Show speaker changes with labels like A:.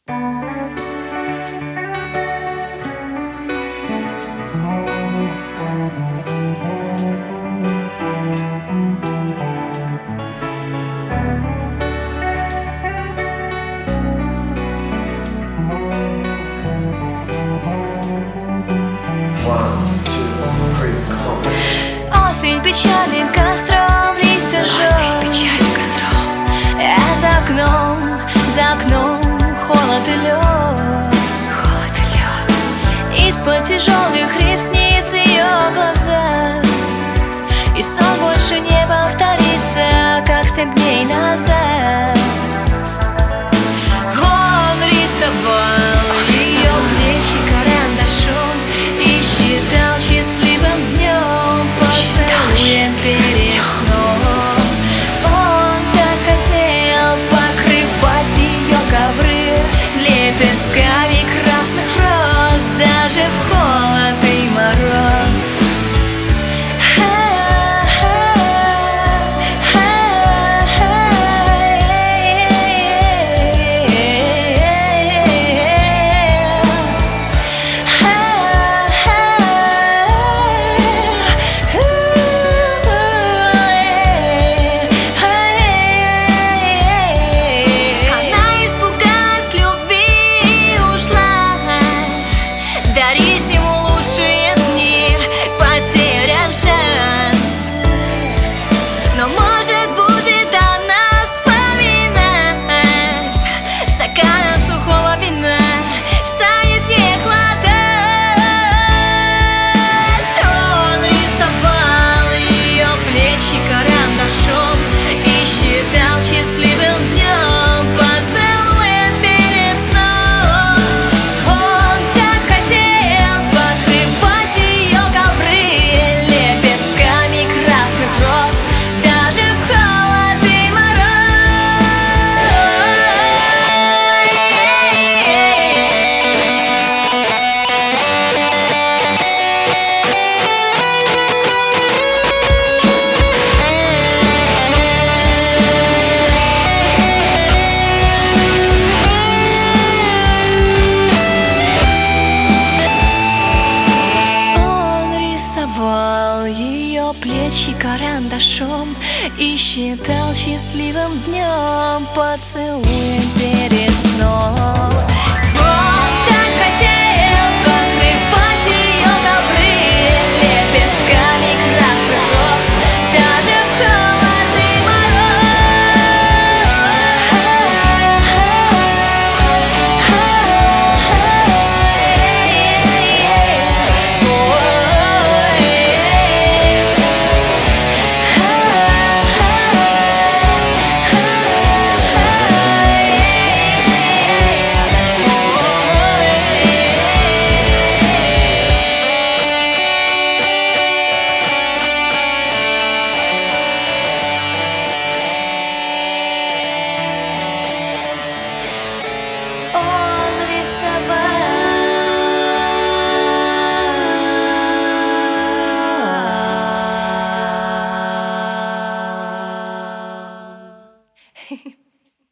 A: Осень печальным костром листья жжет, а за окном холод и лед. Из-под тяжелых ресниц ее глаза, и сон больше не повторится, как 7 дней назад. Он рисовал ее плечи карандашом и считал счастливым днем, поцелуем перед сном. Он так хотел покрывать ее ковры лепестками красных роз, даже в холод и мороз. Ее плечи карандашом и считал счастливым днем, поцелуем перед